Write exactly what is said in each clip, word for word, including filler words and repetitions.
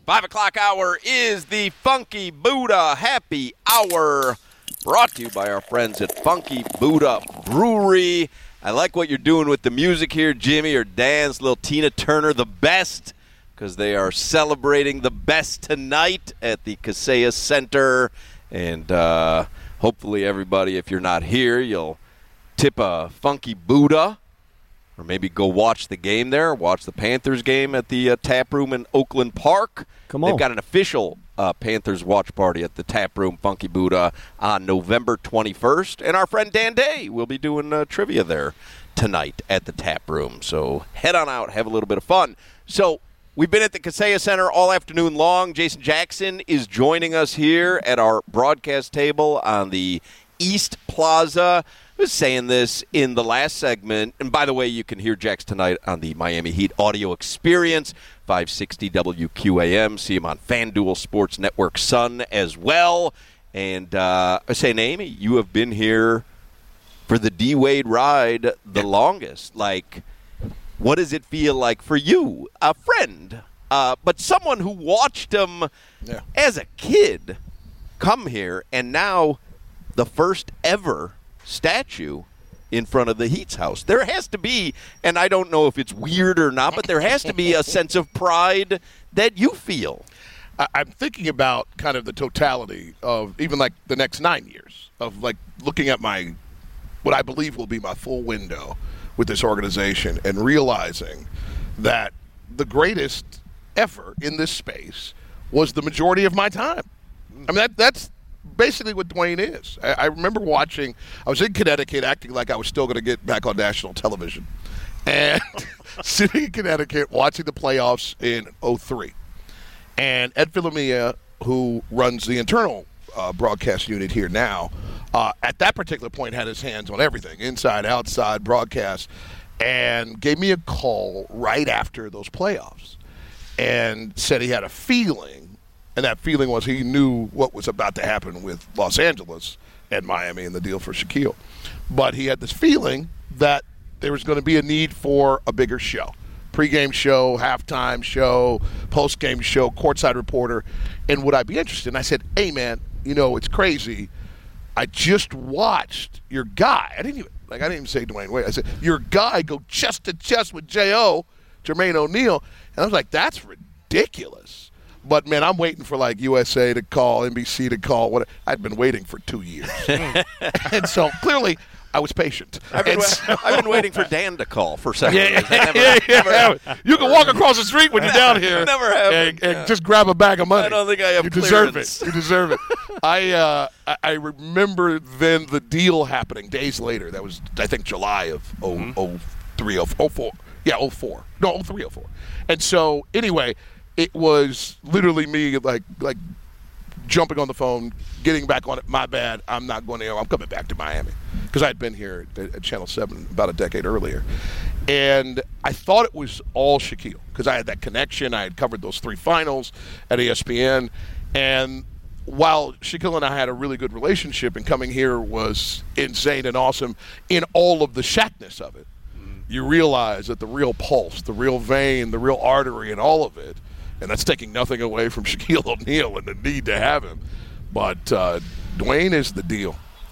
Five o'clock hour is the Funky Buddha Happy Hour, brought to you by our friends at Funky Buddha Brewery. I like what you're doing with the music here, Jimmy, or Dan's little Tina Turner, the best, because they are celebrating the best tonight at the Kaseya Center. And uh, hopefully everybody, if you're not here, you'll tip a Funky Buddha, or maybe go watch the game there, watch the Panthers game at the uh, Tap Room in Oakland Park. Come on. They've got an official uh, Panthers watch party at the Tap Room Funky Buddha on November twenty-first. And our friend Dan Day will be doing uh, trivia there tonight at the Tap Room. So head on out, have a little bit of fun. So we've been at the Kaseya Center all afternoon long. Jason Jackson is joining us here at our broadcast table on the East Plaza. I was saying this in the last segment, and by the way, you can hear Jax tonight on the Miami Heat audio experience, five sixty W Q A M. See him on FanDuel Sports Network Sun as well. And uh, I was saying, Amy, you have been here for the D-Wade ride the longest. Like, what does it feel like for you, a friend, uh, but someone who watched him yeah. as a kid come here, and now the first ever statue in front of the Heat's house? There has to be, and I don't know if it's weird or not, but there has to be a sense of pride that you feel. I'm thinking about kind of the totality of even like the next nine years of like looking at my, what I believe will be my full window with this organization and realizing that the greatest effort in this space was the majority of my time. I mean, that that's basically what Dwayne is. I, I remember watching, I was in Connecticut acting like I was still going to get back on national television. And sitting in Connecticut watching the playoffs in oh three. And Ed Filomia, who runs the internal uh, broadcast unit here now, uh, at that particular point had his hands on everything, inside, outside, broadcast, and gave me a call right after those playoffs and said he had a feeling. And that feeling was he knew what was about to happen with Los Angeles and Miami and the deal for Shaquille. But he had this feeling that there was going to be a need for a bigger show. Pre-game show, halftime show, post-game show, courtside reporter. And would I be interested? And I said, hey, man, you know, it's crazy. I just watched your guy. I didn't even, like, I didn't even say Dwayne Wade. I said, your guy go chest to chest with J O, Jermaine O'Neal. And I was like, that's ridiculous. But, man, I'm waiting for, like, U S A to call, N B C to call. What I'd been waiting for two years. And so, clearly, I was patient. I've been, so, I've been waiting for Dan to call for several yeah, years. I never, yeah, yeah. never, you can walk across the street when you're down here never have, and, and yeah. just grab a bag of money. I don't think I have You clearance. deserve it. You deserve it. I, uh, I I remember then the deal happening days later. That was, I think, July of oh three, oh four. Yeah, oh four. No, oh three, oh four. And so, anyway, it was literally me, like, like jumping on the phone, getting back on it. My bad. I'm not going to. I'm coming back to Miami because I had been here at, at Channel seven about a decade earlier, and I thought it was all Shaquille because I had that connection. I had covered those three finals at E S P N, and while Shaquille and I had a really good relationship, and coming here was insane and awesome in all of the Shaqness of it, you realize that the real pulse, the real vein, the real artery, and all of it. And that's taking nothing away from Shaquille O'Neal and the need to have him. But uh, Dwayne is the deal.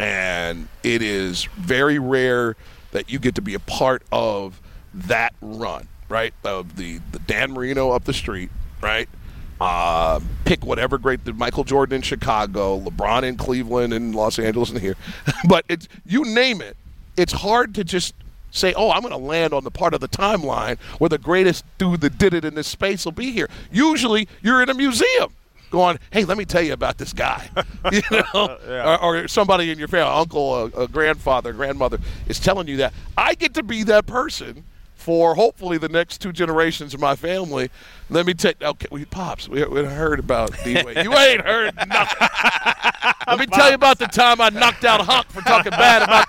And it is very rare that you get to be a part of that run, right? Of the, the Dan Marino up the street, right? Uh, pick whatever great, the Michael Jordan in Chicago, LeBron in Cleveland and Los Angeles and here. But it's, you name it, it's hard to just say, oh, I'm going to land on the part of the timeline where the greatest dude that did it in this space will be here. Usually you're in a museum going, hey, let me tell you about this guy. you know, yeah. or, or somebody in your family, uncle, a, a grandfather, grandmother is telling you that. I get to be that person for hopefully the next two generations of my family. Let me take, okay, we Pops, we, we heard about D-Wade. You ain't heard nothing. Let me tell you about the time I knocked out Hawk for talking bad about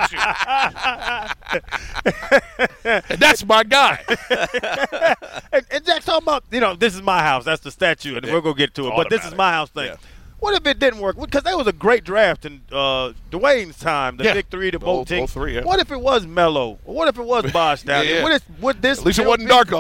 the statue. And that's my guy. and, and Jack's talking about, you know, this is my house. That's the statue, and yeah. we're going to get to it. But this is my house thing. Yeah. What if it didn't work? Because that was a great draft in uh, Dwayne's time, the yeah. big three, the boat team. Three, yeah. What if it was Melo? What if it was Bosh down yeah, there? yeah. What if, would this At least it wasn't be, Darko.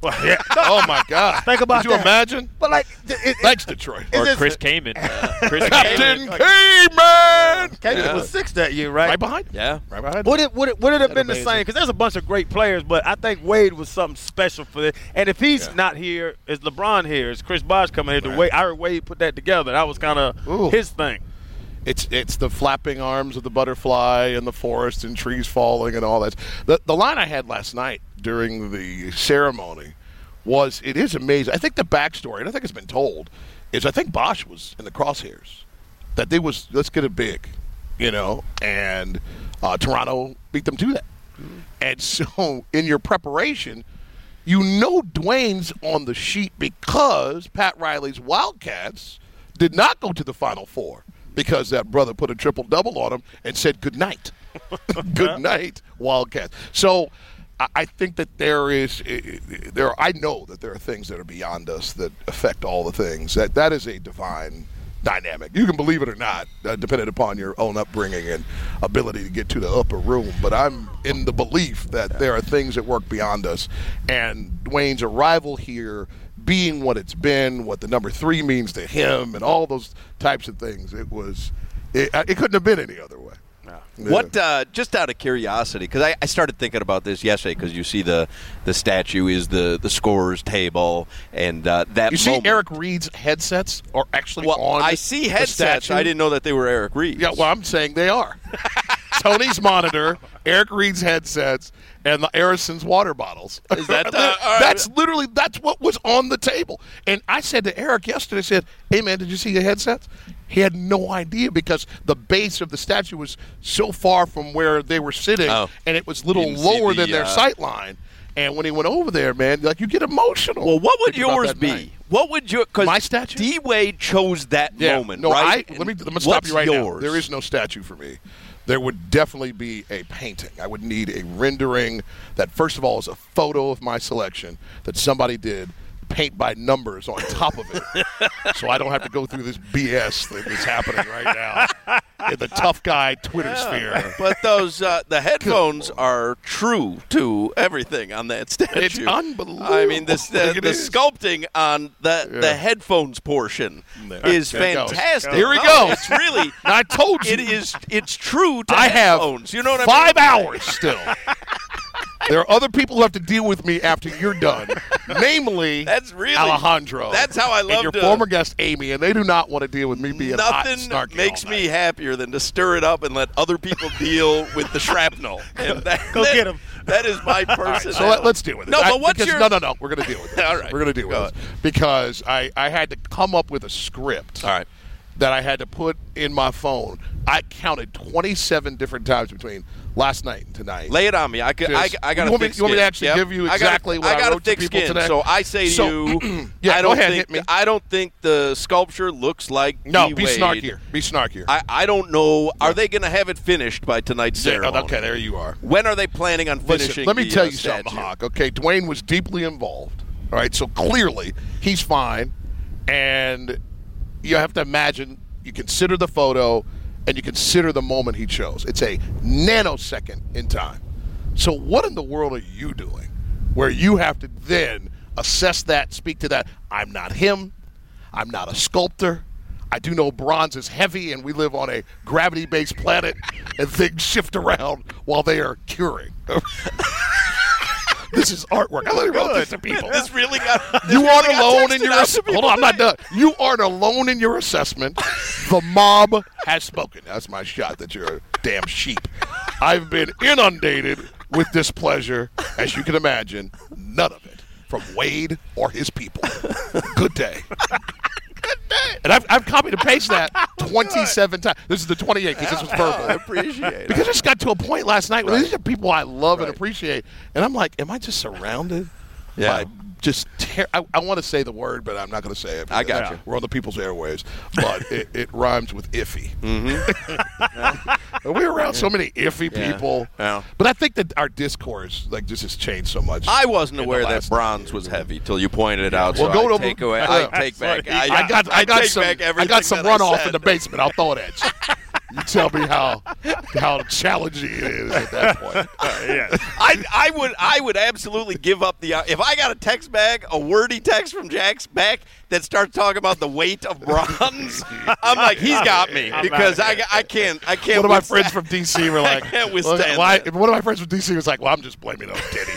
Well, yeah. Oh, my God. Think about Could you that. imagine? But, like, it, it, Thanks, Detroit. Or this- Chris Kaman. Uh, Chris Captain Kaman. Kaman! Kaman Yeah. was six that year, right? Right behind? Yeah. Right behind. Would it would it would it have been the amazing. same? Because there's a bunch of great players, but I think Wade was something special for this. And if he's Yeah. not here, is LeBron here? Is Chris Bosh coming here? To Right. Wade, I heard Wade put that together. That was kind Ooh. of his thing. It's it's the flapping arms of the butterfly and the forest and trees falling and all that. The the line I had last night during the ceremony was, it is amazing. I think the backstory, and I think it's been told, is I think Bosh was in the crosshairs. That they was, let's get it big, you know, and uh, Toronto beat them to that. Mm-hmm. And so in your preparation, you know Dwayne's on the sheet because Pat Riley's Wildcats did not go to the Final Four because that brother put a triple-double on him and said good night. Good night, Wildcats. So I- I think that there is – there. I know that there are things that are beyond us that affect all the things. That That is a divine dynamic. You can believe it or not, uh, depending upon your own upbringing and ability to get to the upper room. But I'm in the belief that there are things that work beyond us. And Dwayne's arrival here – being what it's been, what the number three means to him, and all those types of things, it was, it, it couldn't have been any other way. No. Yeah. What, uh, just out of curiosity, because I, I started thinking about this yesterday, because you see the, the statue is the, the scorer's table, and uh, that You see moment- Eric Reed's headsets are actually Well, on I see the headsets. statue. I didn't know that they were Eric Reed's. Yeah, well, I'm saying they are. Tony's monitor, Eric Reed's headsets, and the Arison's water bottles. Is that the- all right. That's literally, that's what was on the table. And I said to Eric yesterday, I said, hey, man, did you see the headsets? He had no idea because the base of the statue was so far from where they were sitting, Oh. and it was a little Didn't see lower the, than their uh, sight line. And when he went over there, man, like you get emotional. Well, what would thinking about yours that be? night. What would you? Because My statue? D Wade chose that Yeah. moment, No, right? I, let me let me And stop what's you right yours? now. There is no statue for me. There would definitely be a painting. I would need a rendering that, first of all, is a photo of my selection that somebody did, paint by numbers on top of it, so I don't have to go through this B S that is happening right now in the tough guy Twitter sphere. But those uh, the headphones are true to everything on that statue. It's unbelievable. I mean, this, the, It the is. sculpting on the Yeah. the headphones portion There. is There it goes. fantastic. Here we No, go. It's really. I told you. It is. It's true to I have headphones. You know what I five mean? hours still. There are other people who have to deal with me after you're done, namely That's really Alejandro. That's how I and love your to- former guest Amy, and they do not want to deal with me being hot and Nothing snarky makes all me night. happier than to stir it up and let other people deal with the shrapnel. And that, Go that- get 'em. That is my All right, person. so let, let's deal with it. No, I- but what's because, your? no, no, no. We're going to deal with it. All right. We're going to deal with Go it because I, I had to come up with a script. All right. That I had to put in my phone. I counted twenty-seven different times between last night and tonight. Lay it on me. I, could, I, Just- I got you a want me- thick you want me to skin. actually Yep. give you I got a- exactly what I got wrote a to thick people skin. today? So I say to So- you, Yeah, I go don't ahead, think hit me. I don't think the sculpture looks like No, D. be Wade. snarkier. Be snarkier. I, I don't know. Are they going to have it finished by tonight's Yeah, ceremony? okay, there you are. When are they planning on Listen, finishing? let me the, tell uh, you something, statue? Hawk. Okay, Dwayne was deeply involved. All right, so clearly he's fine, and you have to imagine. You consider the photo, and you consider the moment he chose. It's a nanosecond in time. So what in the world are you doing, where you have to then assess that, speak to that? I'm not him. I'm not a sculptor. I do know bronze is heavy, and we live on a gravity-based planet, and things shift around while they are curing. This is artwork. I literally wrote this to people. This really got. This You really aren't got alone in texted your out to assessment. people Hold on, I'm not today. done. You aren't alone in your assessment. The mob has spoken. That's my shot that you're a damn sheep. I've been inundated with displeasure, as you can imagine. None of it from Wade or his people. Good day. And I've, I've copied and pasted that twenty-seven times. This is the twenty-eighth because this was verbal. I appreciate it. Because I just got to a point last night where Right. these are people I love and Right. appreciate. And I'm like, am I just surrounded Yeah. by just ter- I, I want to say the word, but I'm not going to say it. I got because you. We're on the people's airwaves. But it, it rhymes with iffy. Mm-hmm. We're around so many iffy Yeah. people. Yeah. But I think that our discourse like just has changed so much. I wasn't in the aware that last- bronze was heavy till you pointed it out. Well, so go I to- take away. uh, I take back. I got I, got take some back I everything got some that I runoff said. in the basement. I'll throw it at you. You tell me how how challenging it is at that point. Uh, yeah. I, I would I would absolutely give up the if I got a text back, a wordy text from Jack's back that starts talking about the weight of bronze. I'm like, he's got me because I, I can't I can't. One of my withstand, friends from D C were like, I can't withstand. well, I, that. one of my friends from D C was like, well, I'm just blaming it on Diddy.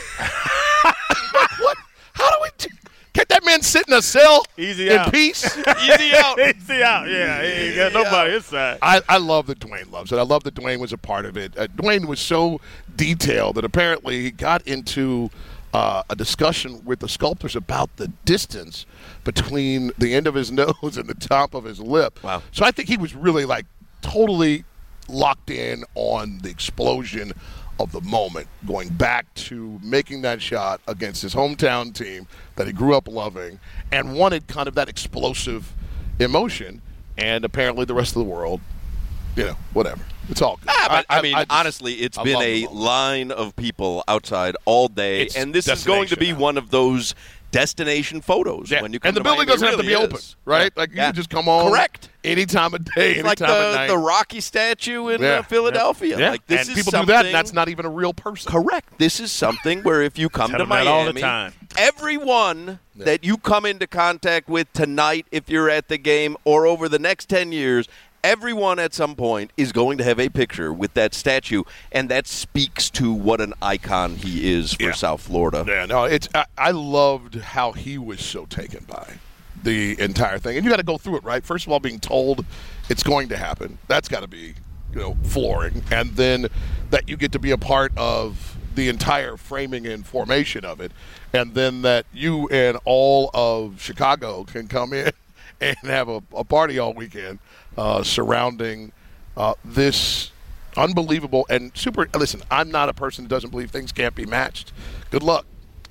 What? How do we? Do? Can't that man sit in a cell Easy in out. peace? Easy out. Easy out. Yeah, he ain't got nobody inside. I, I love that Dwayne loves it. I love that Dwayne was a part of it. Uh, Dwayne was so detailed that apparently he got into uh, a discussion with the sculptors about the distance between the end of his nose and the top of his lip. Wow. So I think he was really like totally locked in on the explosion of the moment, going back to making that shot against his hometown team that he grew up loving and wanted kind of that explosive emotion. And apparently the rest of the world, you know, whatever. It's all good. Ah, but, I, I mean, I just, honestly, it's I been love a the moment. line of people outside all day, It's and this is going to be destination now. one of those destination photos. Yeah. When you come and the to building Miami. doesn't It have to be really open, is. right? Yeah. Like, you Yeah. can just come on Correct. any time of day, any It's like time of the, night. the Rocky statue in Yeah. uh, Philadelphia. Yeah. Like, this and is people something, do that, and that's not even a real person. correct. This is something where if you come Tell to them that Miami, all the time. everyone Yeah. that you come into contact with tonight, if you're at the game, or over the next ten years, everyone at some point is going to have a picture with that statue, and that speaks to what an icon he is for Yeah. South Florida. Yeah, no, it's I, I loved how he was so taken by the entire thing, and you got to go through it, right? First of all, being told it's going to happen, that's got to be, you know, flooring, and then that you get to be a part of the entire framing and formation of it, and then that you and all of Chicago can come in and have a, a party all weekend uh, surrounding uh, this unbelievable and super. Listen, I'm not a person who doesn't believe things can't be matched. Good luck.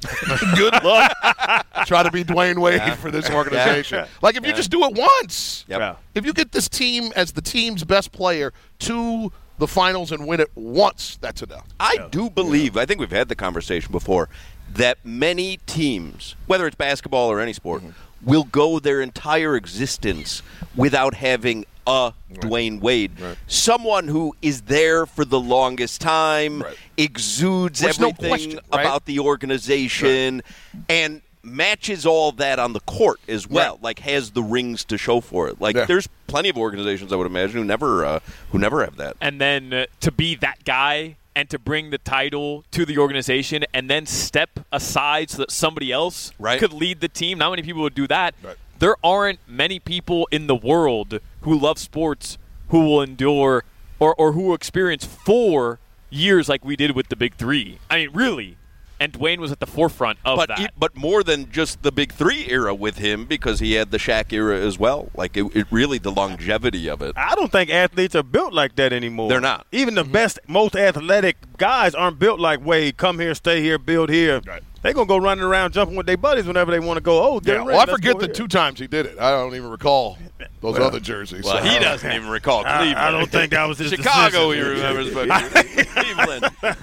Good luck. Try to be Dwayne Wade Yeah. for this organization. Yeah. Like if you Yeah. just do it once, Yep. Yeah. if you get this team as the team's best player to the finals and win it once, that's enough. I Yeah. do believe, I think we've had the conversation before, that many teams, whether it's basketball or any sport, Mm-hmm. will go their entire existence without having a Dwayne Wade. Right. Someone who is there for the longest time, Right. exudes Which, no everything question, right? about the organization, and matches all that on the court as well. Right. Like has the rings to show for it. Like Yeah. there's plenty of organizations I would imagine who never uh, who never have that. And then uh, to be that guy and to bring the title to the organization and then step aside so that somebody else Right. could lead the team. Not many people would do that. Right. There aren't many people in the world who love sports who will endure or, or who will experience four years like we did with the Big Three. I mean, really. And Dwayne was at the forefront of but that. e- but more than just the Big Three era with him, because he had the Shaq era as well. Like it, it really the longevity of it. I don't think athletes are built like that anymore. They're not. Even the best, most athletic guys aren't built like Wade. Come here, stay here, build here. Right. They're going to go running around jumping with their buddies whenever they want to go, oh, Yeah, they're well, I ready, let's forget go the here. two times he did it. I don't even recall those Well, other jerseys. Well, so- he doesn't even recall I- Cleveland. I don't think that was his Chicago. He decision. remembers, but Cleveland.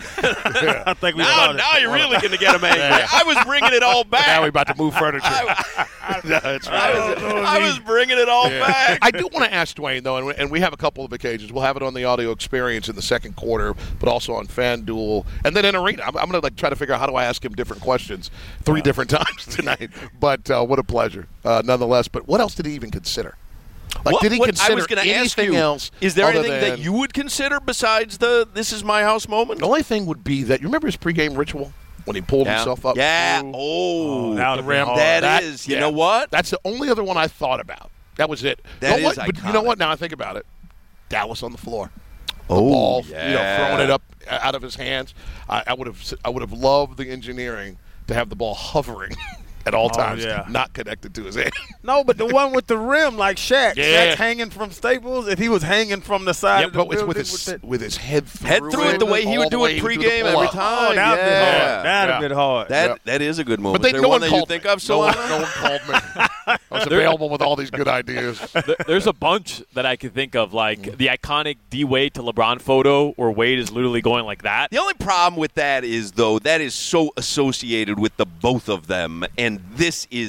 I think we Now, called it. now you're really going to get him angry. I was bringing it all back. Now we about to move furniture. That's I right. was, I was bringing it all back. I do want to ask Dwayne, though, and we, and we have a couple of occasions. We'll have it on the audio experience in the second quarter, but also on FanDuel, and then in Arena. I'm, I'm going to like try to figure out how do I ask him different questions three different times tonight. But uh, what a pleasure, uh, nonetheless. But what else did he even consider? Like, What- did he what- consider I was gonna ask anything you, else? Is there other anything that than- you would consider besides the "This is my house" moment? The only thing would be that you remember his pregame ritual when he pulled Yeah. himself up. Yeah. through Oh, that would've been hard. that That- is. You yeah. know what? That's the only other one I thought about. That was it. That You know is what? But you know iconic. what? Now I think about it. Dallas on the floor. The Oh, ball, yeah. you know, throwing it up out of his hands. I, I would have, I would have loved the engineering to have the ball hovering at all Oh, times, yeah. not connected to his hand. No, but the one with the rim, like Shaq. Yeah. Shaq's hanging from Staples. If he was hanging from the side Yeah, of the but it's building, with his that- with his head through, Head through it the way he all would the do way it he would do the pregame every pull-up. time. Oh, that'd yeah. been hard. That'd Yeah. have been hard. That Yeah. that is a good moment. But they, Is there no one one that you called think me. of, no, one, Solana? no one called me. I was available with all these good ideas. Th- There's a bunch that I could think of, like the iconic D Wade to LeBron photo where Wade is literally going like that. The only problem with that is, though, that is so associated with the both of them, and this is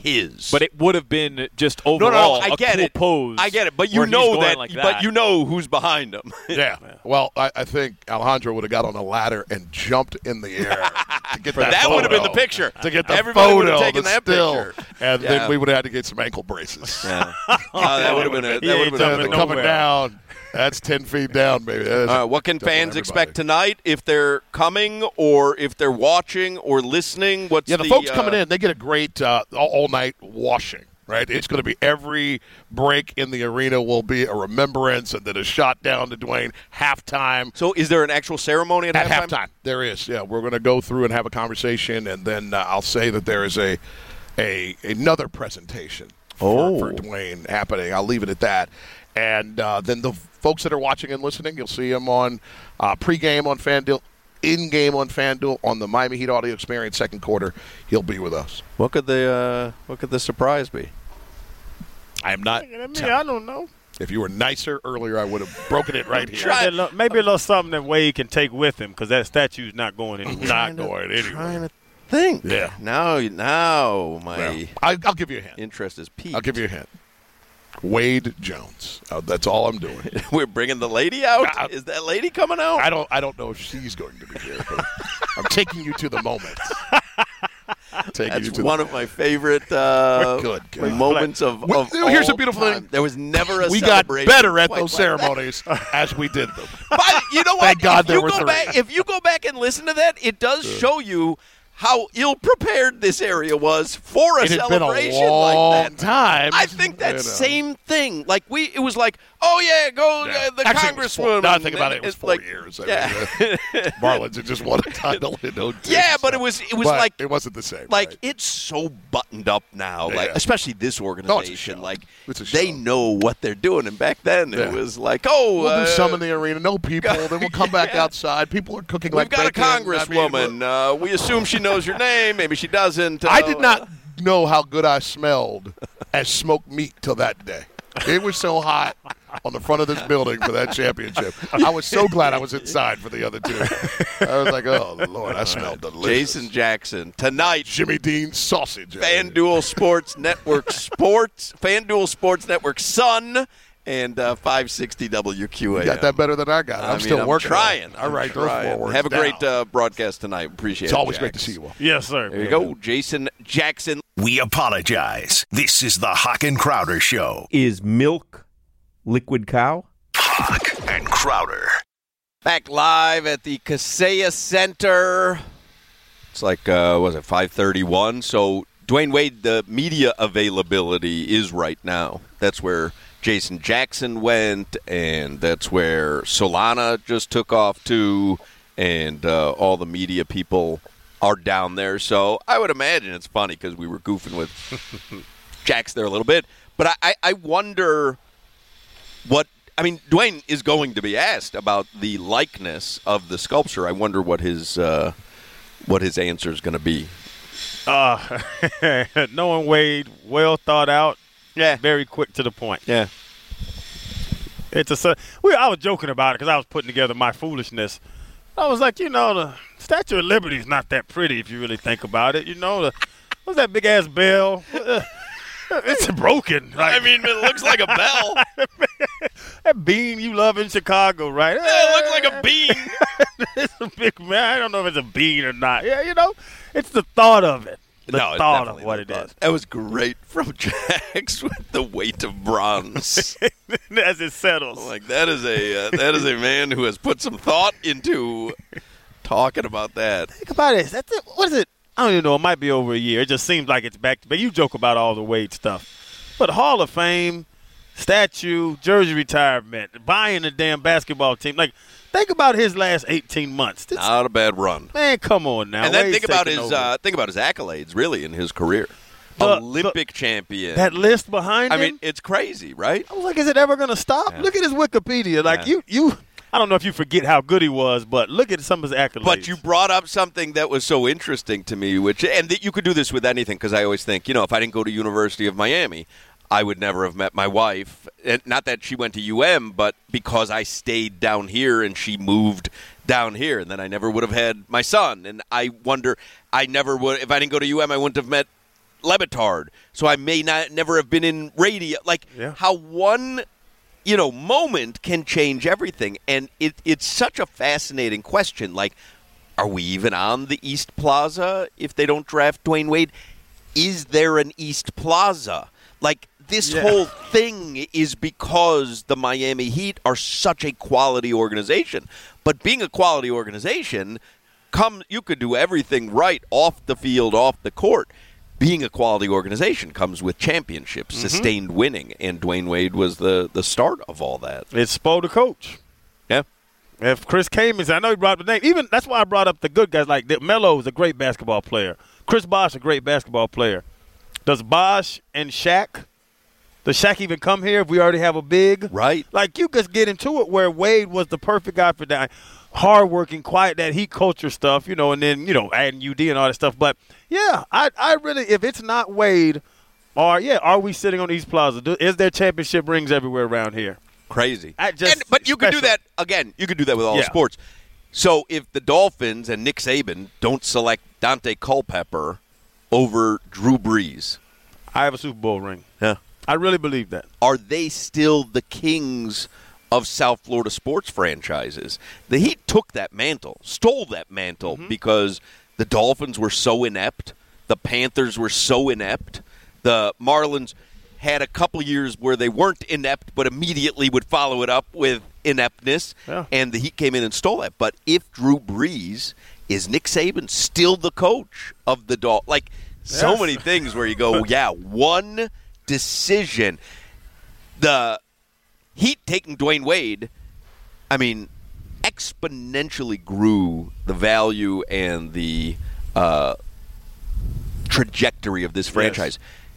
his. But it would have been just overall no, no, I a get cool it. pose. I get it, but you where he's know going that, like But that. you know who's behind him. Yeah. Well, I, I think Alejandro would have got on a ladder and jumped in the air to get that. That photo, would have been the picture. To get the Everybody would photo, have taken the that still, picture. and Yeah. then we would have had to get some ankle braces. Yeah. Uh, that would have been it. He That would ain't have So been jumping they're it. coming nowhere. down. That's ten feet down, baby. That is Uh, what can jumping on fans expect everybody. tonight if they're coming or if they're watching or listening? What's Yeah, the, the folks uh, coming in, they get a great uh, all, all night washing. Right, it's going to be every break in the arena will be a remembrance, and then a shot down to Dwayne halftime. So, is there an actual ceremony at, At halftime? halftime, there is. Yeah, we're going to go through and have a conversation, and then uh, I'll say that there is a a another presentation for, Oh. for Dwayne happening. I'll leave it at that. And uh, then the folks that are watching and listening, you'll see them on uh, pregame on FanDuel, in-game on FanDuel, on the Miami Heat Audio Experience second quarter. He'll be with us. What could the uh, What could the surprise be? I am not. I mean, telling. I don't know. If you were nicer earlier, I would have broken it right here. Try- Maybe a, little, maybe a little something that Wade can take with him because that statue's not going anywhere. Not going anywhere. Trying to think. Yeah. Now, now my Well, I, I'll give you a hint. interest is peaked. I'll give you a hint. Wade Jones. Uh, that's all I'm doing. We're bringing the lady out. Uh, Is that lady coming out? I don't. I don't know if she's going to be here. But I'm taking you to the moment. Taking That's you to one the of my favorite uh, Good, good. my moments of, Well, of here's the all beautiful time. thing. There was never a we got celebration better at quite those like that. ceremonies as we did them. But you know what? Thank God if there you were go three. back, if you go back and listen to that, it does show you how ill-prepared this area was for a It had been a celebration long like that. time. I think that You know. same thing. Like we, it was like, oh yeah, go Yeah. uh, the Actually, it was four- congresswoman. now I think about it, it and was it's four like, years. I Yeah, mean, uh, Marlins had just won a title in oh two. yeah, but so- it was it was but like it wasn't the same. like right? it's so buttoned up now, Yeah, like yeah. especially this organization. show. like It's a they show. know what they're doing, and back then Yeah. it was like, oh, We'll uh, do some in the arena, no people. Then we'll come back Yeah. outside. People are cooking we've like got a bacon. I mean, congresswoman. uh, we assume she knows your name. Maybe she doesn't. I uh, did not know how good I smelled as smoked meat till that day. It was so hot on the front of this building for that championship. I was so glad I was inside for the other two. I was like, oh, Lord, I smelled delicious. Jason Jackson tonight. Jimmy Dean sausage. FanDuel Sports Network Sports, FanDuel Sports Network Sun, and uh, five sixty W Q A M. You got that better than I got. I'm I mean, still I'm working. trying. on it. All I'm right, those trying. four words Have a down. great uh, broadcast tonight. Appreciate It's it. always Jax. great to see you all. Yes, sir. There you go, Jason Jackson. We apologize. This is the Hawk and Crowder Show. Is milk liquid cow? Hawk and Crowder. Back live at the Kaseya Center. It's like, uh, was it five thirty-one? So, Dwayne Wade, the media availability is right now. That's where Jason Jackson went, and that's where Solana just took off to, and uh, all the media people are down there. So, I would imagine it's funny because we were goofing with Jax there a little bit. But I, I, I wonder what I mean, Dwayne is going to be asked about the likeness of the sculpture. I wonder what his uh, what his answer is going to be. Uh, knowing Wade, well thought out, Yeah, very quick to the point. yeah. It's a su- we. I was joking about it because I was putting together my foolishness. I was like, you know, the Statue of Liberty is not that pretty if you really think about it. You know, the what's that big ass bell? It's broken. Like, I mean, it looks like a bell. that bean you love in Chicago, right? It looks like a bean. It's a big man. I don't know if it's a bean or not. Yeah, you know, it's the thought of it. The no, it's thought definitely of what the it thought. is. That was great from Jax with the weight of bronze. As it settles. Like that is a uh, that is a man who has put some thought into talking about that. Think about it. That's it. What is it? I don't even know. It might be over a year. It just seems like it's back. But you joke about all the Wade stuff. But Hall of Fame, statue, jersey retirement, buying a damn basketball team. Like, think about his last eighteen months. This, Not a bad run. man, come on now. And then Wade's think about taking his over. uh, think about his accolades really in his career. The- Olympic champion. that list behind I him. mean, it's crazy, right? I was like, is it ever going to stop? Yeah. Look at his Wikipedia. Like, Yeah. you, you, I don't know if you forget how good he was, but look at some of his accolades. But you brought up something that was so interesting to me, which and that you could do this with anything because I always think, you know, if I didn't go to University of Miami, I would never have met my wife. And not that she went to U M, but because I stayed down here and she moved down here, and then I never would have had my son. And I wonder, I never would if I didn't go to U M, I wouldn't have met Le Batard, so I may not never have been in radio. Like Yeah. how one, you know, moment can change everything, and it, it's such a fascinating question. Like, are we even on the East Plaza if they don't draft Dwayne Wade? Is there an East Plaza? Like, this Yeah. whole thing is because the Miami Heat are such a quality organization. But being a quality organization, come you could do everything right off the field, off the court. Being a quality organization comes with championships, Mm-hmm. sustained winning, and Dwayne Wade was the, the start of all that. It's Spo the coach. Yeah. If Chris Kamens, I know he brought up the name. Even that's why I brought up the good guys. Like Melo is a great basketball player. Chris Bosh a great basketball player. Does Bosh and Shaq? Does Shaq even come here if we already have a big? Right. Like you could get into it where Wade was the perfect guy for that. Hardworking, quiet, that Heat culture stuff, you know, and then, you know, adding U D and all that stuff. But, yeah, I I really, if it's not Wade, or, yeah, are we sitting on East Plaza? Do, is there championship rings everywhere around here? Crazy. I just- and, but you could do special. that, again, you could do that with all Yeah. sports. So if the Dolphins and Nick Saban don't select Dante Culpepper over Drew Brees, I have a Super Bowl ring. yeah. I really believe that. are they still the kings of South Florida sports franchises? The Heat took that mantle, stole that mantle because the Dolphins were so inept, the Panthers were so inept, the Marlins had a couple years where they weren't inept but immediately would follow it up with ineptness, Yeah. and the Heat came in and stole that. But if Drew Brees, is Nick Saban still the coach of the Dolphins? Like, so Yes. many things where you go, yeah, one decision. The Heat taking Dwayne Wade, I mean, exponentially grew the value and the uh, trajectory of this franchise.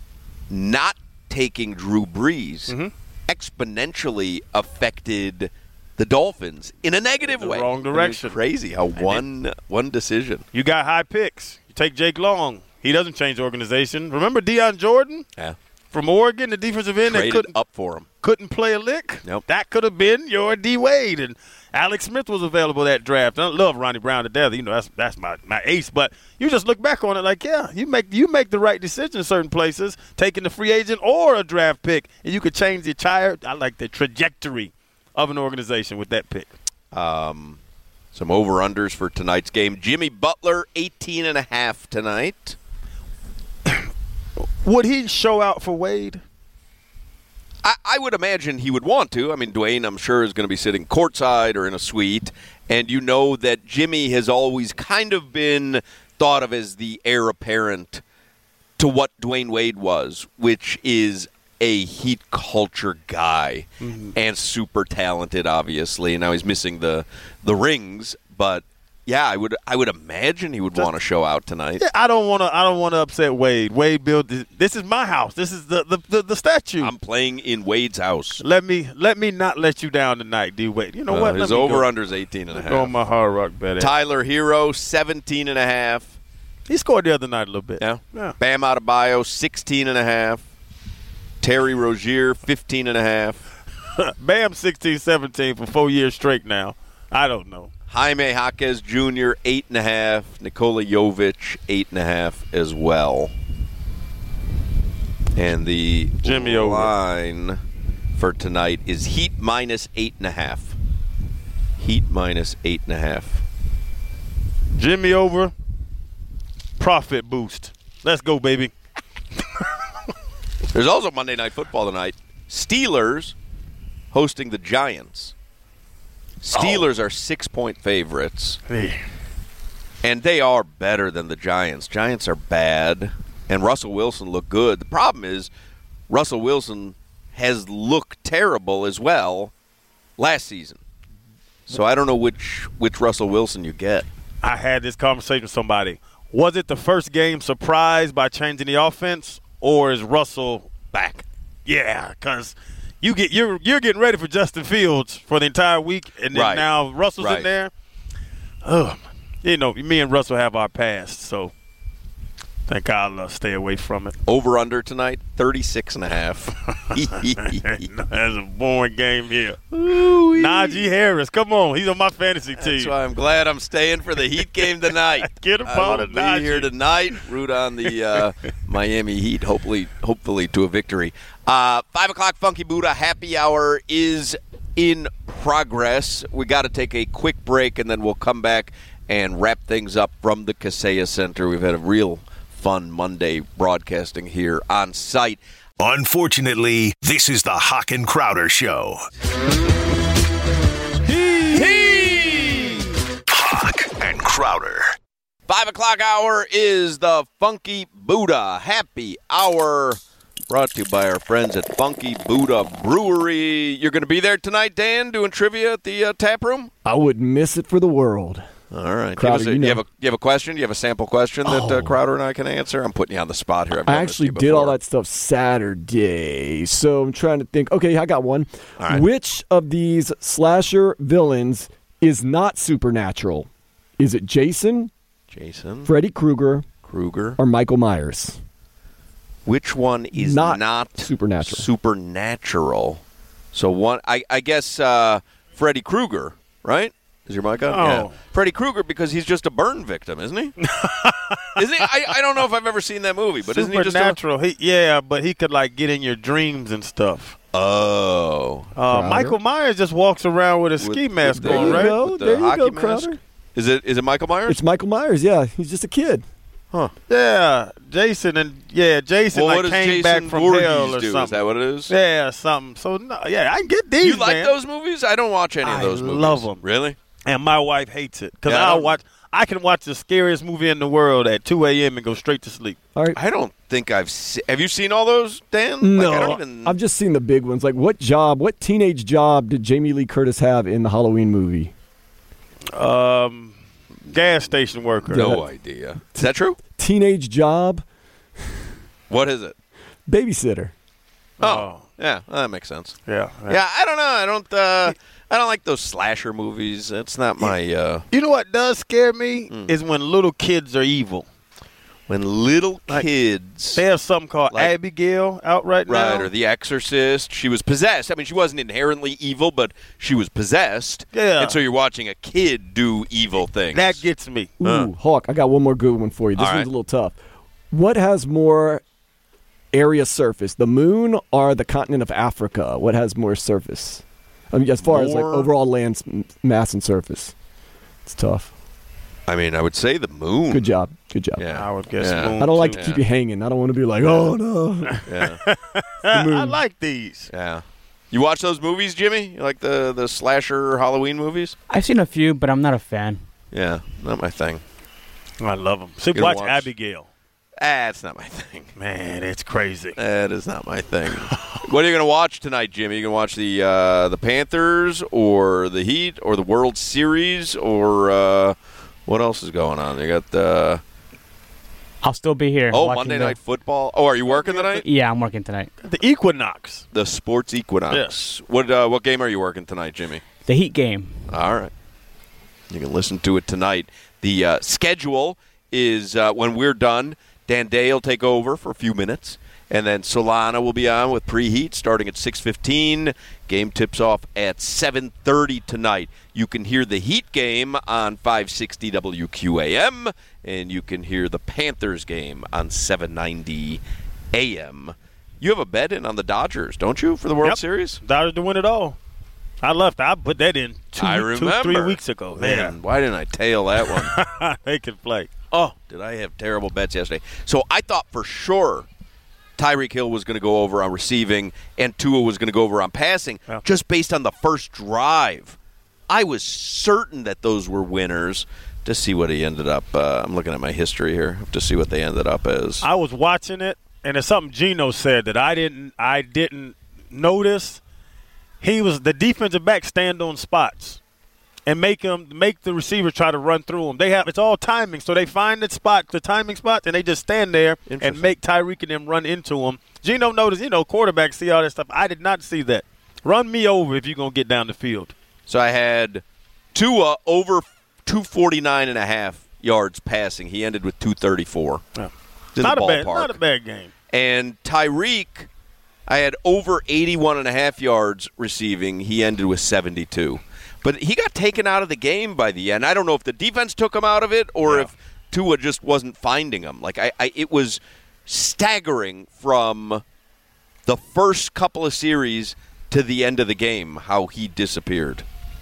Not taking Drew Brees Mm-hmm. exponentially affected the Dolphins in a negative The way. wrong I mean, it's direction. crazy how one one decision. You got high picks. You take Jake Long. He doesn't change the organization. Remember Deion Jordan Yeah. from Oregon, the defensive end that Traded couldn't up for him. couldn't play a lick? Nope. That could have been your D. Wade. And Alex Smith was available that draft. I love Ronnie Brown to death. You know, that's that's my, my ace. But you just look back on it like, yeah, you make you make the right decision in certain places, taking the free agent or a draft pick, and you could change the entire, I like the trajectory of an organization with that pick. Um, some over-unders for tonight's game. Jimmy Butler, eighteen and a half tonight. Would he show out for Wade? I, I would imagine he would want to. I mean, Dwayne, I'm sure, is going to be sitting courtside or in a suite. And you know that Jimmy has always kind of been thought of as the heir apparent to what Dwayne Wade was, which is a Heat culture guy and super talented, obviously. Now he's missing the the rings, but yeah, I would I would imagine he would want to show out tonight. Yeah, I don't want to. I don't want to upset Wade. Wade built this. This is my house. This is the the, the, the statue. I'm playing in Wade's house. let me let me not let you down tonight, D. Wade. You know Uh, what? his Let me over go, under is eighteen and a go on half. my Hard Rock bet. Tyler Hero, seventeen and a half. He scored the other night a little bit. Yeah. Yeah. Bam Adebayo, sixteen and a half. Terry Rozier, fifteen and a half. Bam, sixteen, seventeen for four years straight now. I don't know. Jaime Jaquez Junior, eight and a half. Nikola Jovic, eight and a half as well. And the Jimmy over. line for tonight is Heat minus eight and a half. Heat minus eight and a half. Jimmy over. Profit boost. Let's go, baby. There's also Monday Night Football tonight. Steelers hosting the Giants. Steelers are six-point favorites, Hey. and they are better than the Giants. Giants are bad, and Russell Wilson looked good. The problem is Russell Wilson has looked terrible as well last season. So I don't know which which Russell Wilson you get. I had this conversation with somebody. Was it the first game surprise by changing the offense, or is Russell back? Yeah, because you get you're you're getting ready for Justin Fields for the entire week, and then Right. now Russell's Right. in there. Oh, you know, me and Russell have our past, so think I'll uh, stay away from it. Over under tonight, thirty-six and a half. That's a boring game here. Ooh-wee. Najee Harris, come on. He's on my fantasy team. That's why I'm glad I'm staying for the Heat game tonight. Get him I out will of be Najee. here tonight. Root on the uh, Miami Heat, hopefully hopefully to a victory. Uh, five o'clock Funky Buddha happy hour is in progress. We got to take a quick break, and then we'll come back and wrap things up from the Kaseya Center. We've had a real fun Monday broadcasting here on site. Unfortunately, this is the Hawk and Crowder Show. He, he. Hawk and Crowder. Five o'clock hour is the Funky Buddha happy hour, brought to you by our friends at Funky Buddha Brewery. You're going to be there tonight, Dan, doing trivia at the uh, tap room? I wouldn't miss it for the world. All right. Crowder, Give us a, you you, know. have a, you have a question? You have a sample question that uh, Oh. Crowder and I can answer? I'm putting you on the spot here. I've I done this to actually you did all before. that stuff Saturday, so I'm trying to think. Okay, I got one. All right. Which of these slasher villains is not supernatural? Is it Jason, Jason, Freddy Krueger, Krueger. or Michael Myers? Which one is Not not, supernatural. supernatural? So one, I, I guess uh, Freddy Krueger, right? Is your mic on? Oh. Yeah. Freddy Krueger, because he's just a burn victim, isn't he? isn't he? I, I don't know if I've ever seen that movie, but isn't he just a... Supernatural. He, yeah, but he could, like, get in your dreams and stuff. Oh. Uh, Crowder. Michael Myers just walks around with a With- ski with mask the- There on, you right? go. With the There you hockey go, mask? Crowder. Is it is it Michael Myers? It's Michael Myers, yeah. He's just a kid. huh. Yeah, Jason and yeah, Jason Well, like what does came Jason back from Voorhees hell or do? something. Is that what it is? Yeah, something. So no, yeah, I get these. You like man. those movies? I don't watch any of I those movies. love 'em. Really? And my wife hates it because Yeah, I I'll don't- watch. I can watch the scariest movie in the world at two a.m. and go straight to sleep. All right. I don't think I've se- Have you seen all those, Dan? No, Like, I don't even... I've just seen the big ones. Like, what job, what teenage job did Jamie Lee Curtis have in the Halloween movie? Um, gas station worker. No idea. Is that true? Teenage job, What is it? babysitter. Oh, Oh. yeah, well, that makes sense. Yeah, Yeah, I don't know. I don't. Uh, I don't like those slasher movies. It's not my. Uh, You know what does scare me Mm. is when little kids are evil. when little Like, kids, They have something called Like- Abigail out right, right, now. or The Exorcist. She was possessed. I mean, she wasn't inherently evil, but she was possessed. Yeah. And so you're watching a kid do evil things. That gets me. Ooh, Uh. Hawk, I got one more good one for you. This All one's right. a little tough. What has more area surface, the moon or the continent of Africa? What has more surface? I mean, as far as like More- overall land s- mass and surface. It's tough. I mean, I would say the moon. Good job. Good job. Yeah. I would guess Yeah. moon, I don't like too. to keep you hanging. I don't want to be like, oh, no. Yeah. I like these. Yeah. You watch those movies, Jimmy? You like the the slasher Halloween movies? I've seen a few, but I'm not a fan. Yeah, not my thing. I love them. See, You watch, watch- Abigail. Ah, it's not my thing. Man, it's crazy. That is not my thing. What are you going to watch tonight, Jimmy? You going to watch the uh, the Panthers or the Heat or the World Series or uh, what else is going on? You got the I'll still be here. oh watching Monday the- Night Football. Oh, are you working tonight? Yeah, I'm working tonight. The Equinox. The Sports Equinox. What uh, what game are you working tonight, Jimmy? The Heat game. All right. You can listen to it tonight. The uh, schedule is uh, when we're done, Dan Day will take over for a few minutes, and then Solana will be on with preheat starting at six fifteen. Game tips off at seven thirty tonight. You can hear the Heat game on five sixty W Q A M, and you can hear the Panthers game on seven ninety A M. You have a bet in on the Dodgers, don't you, for the World Yep. Series? Dodgers to win it all. I left. I put that in two, I week- two remember. three weeks ago. Man, why didn't I tail that one? Man, they can play. Oh, did I have terrible bets yesterday? So I thought for sure Tyreek Hill was going to go over on receiving and Tua was going to go over on passing Yeah. just based on the first drive. I was certain that those were winners. To see what he ended up. Uh, I'm looking at my history here to see what they ended up as. I was watching it, and it's something Geno said that I didn't. I didn't notice. He was the defensive back stand on spots and make him make the receiver try to run through them. They have it's all timing, so they find the spot, the timing spots, and they just stand there and Interesting. make Tyreek and them run into them. Geno noticed, you know, quarterbacks see all that stuff. I did not see that. Run me over if you're gonna get down the field. So I had Tua over two forty-nine and a half yards passing. He ended with two thirty-four. Yeah. in Not the a bad, ballpark. not a bad game. And Tyreek, I had over eighty-one and a half yards receiving. He ended with seventy-two. But he got taken out of the game by the end. I don't know if the defense took him out of it or Yeah. if Tua just wasn't finding him. Like I, I, it was staggering from the first couple of series to the end of the game how he disappeared.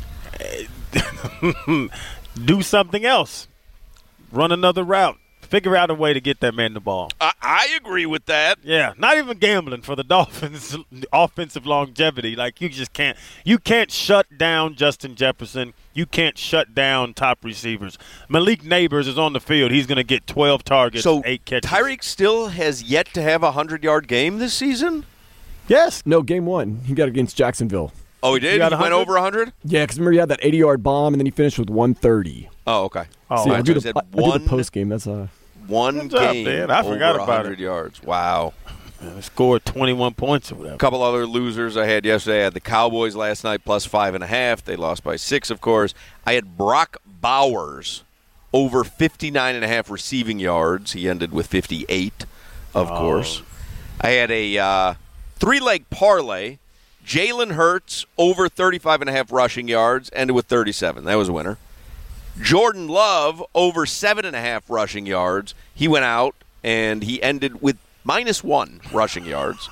Do something else. Run another route. Figure out a way to get that man the ball. I, I agree with that. Yeah, not even gambling for the Dolphins' offensive longevity. Like you just can't, you can't shut down Justin Jefferson. You can't shut down top receivers. Malik Neighbors is on the field. He's going to get twelve targets, So eight catches. Tyreek still has yet to have a hundred-yard game this season? yes, No, game one. He got against Jacksonville. Oh, he did? He, got went one hundred? over one hundred? Yeah, because remember he had that eighty-yard bomb, and then he finished with one thirty. Oh, okay. Oh, See, Right, I do so the, he said I do one- the post game. That's uh, One Good job, game Dan. I forgot over about one hundred it. yards. Wow. They scored twenty-one points or whatever. A couple other losers I had yesterday. I had the Cowboys last night plus five and a half. They lost by six, of course. I had Brock Bowers over fifty-nine and a half receiving yards. He ended with fifty-eight, of Oh. course. I had a uh, three-leg parlay. Jalen Hurts over thirty-five and a half rushing yards, ended with thirty-seven. That was a winner. Jordan Love over seven and a half rushing yards. He went out and he ended with minus one rushing yards.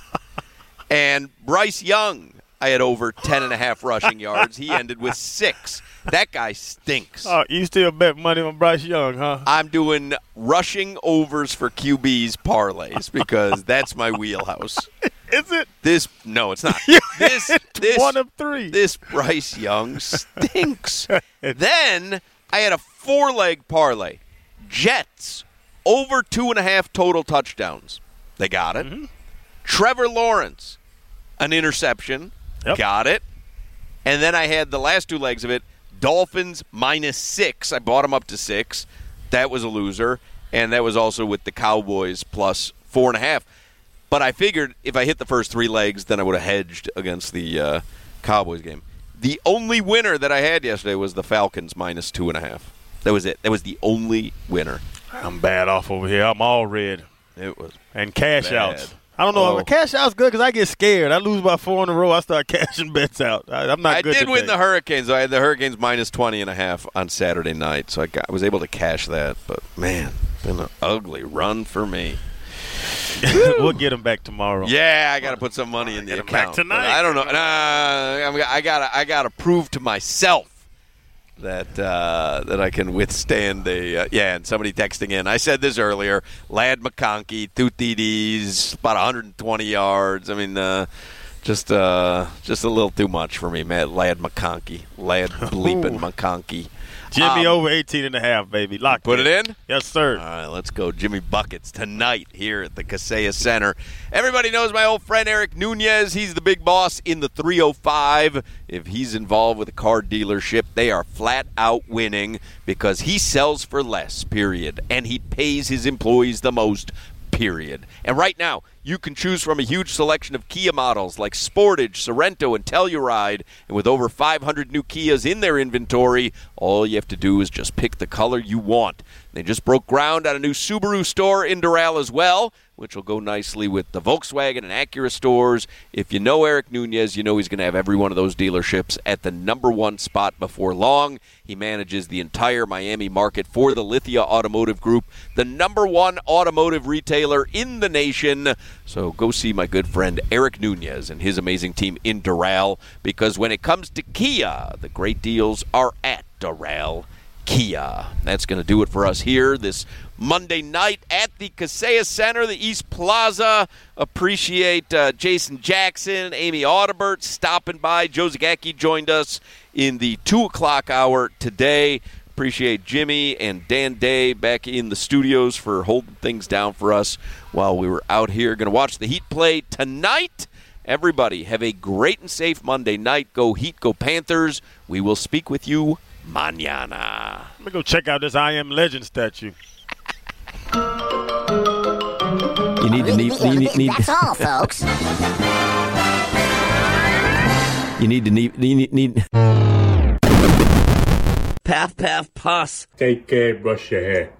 And Bryce Young, I had over ten and a half rushing yards. He ended with six. That guy stinks. Oh, you still bet money on Bryce Young, huh? I'm doing rushing overs for Q B's parlays because that's my wheelhouse. Is it? This no, it's not. This this One of three. This Bryce Young stinks. Then I had a four-leg parlay. Jets over two and a half total touchdowns. They got it. Mm-hmm. Trevor Lawrence, an interception. Yep. Got it. And then I had the last two legs of it. Dolphins minus six. I bought them up to six. That was a loser. And that was also with the Cowboys plus four and a half. But I figured if I hit the first three legs, then I would have hedged against the uh, Cowboys game. The only winner that I had yesterday was the Falcons minus two and a half. That was it. That was the only winner. I'm bad off over here. I'm all red. It was And cash bad. outs. I don't know. Oh. If cash out's good because I get scared. I lose by four in a row. I start cashing bets out. I, I'm not I good did today. win the Hurricanes. I had the Hurricanes minus twenty and a half on Saturday night, so I, got, I was able to cash that. But, man, been an ugly run for me. We'll get them back tomorrow. Yeah, I got to put some money in the Get 'em back account. tonight. But I don't know. Nah, I got I got to prove to myself that uh, that I can withstand a uh, yeah. And somebody texting in. I said this earlier. Lad McConkey, two T Ds, about one hundred twenty yards. I mean, uh, just uh, just a little too much for me, man. Lad McConkey, Lad bleeping McConkey. Jimmy Um, over eighteen and a half, baby. Lock Put it in? Yes, sir. All right, let's go. Jimmy Buckets tonight here at the Kaseya Center. Everybody knows my old friend Eric Nunez. He's the big boss in the three oh five. If he's involved with a car dealership, they are flat out winning because he sells for less, period. And he pays his employees the most, period. And right now, you can choose from a huge selection of Kia models like Sportage, Sorento, and Telluride. And with over five hundred new Kias in their inventory, all you have to do is just pick the color you want. They just broke ground on a new Subaru store in Doral as well, which will go nicely with the Volkswagen and Acura stores. If you know Eric Nunez, you know he's going to have every one of those dealerships at the number one spot before long. He manages the entire Miami market for the Lithia Automotive Group, the number one automotive retailer in the nation. So go see my good friend Eric Nunez and his amazing team in Doral, because when it comes to Kia, the great deals are at Doral Kia. That's going to do it for us here this Monday night at the Kaseya Center, the East Plaza. Appreciate uh, Jason Jackson, Amy Audibert stopping by. Joe Zagacki joined us in the two o'clock hour today. Appreciate Jimmy and Dan Day back in the studios for holding things down for us while we were out here. Going to watch the Heat play tonight. Everybody have a great and safe Monday night. Go Heat, go Panthers. We will speak with you mañana. Let me go check out this I Am Legend statue. you need to need, you need, need That's all, folks. you need to need need need. Path, path, puss. Take care, brush your hair.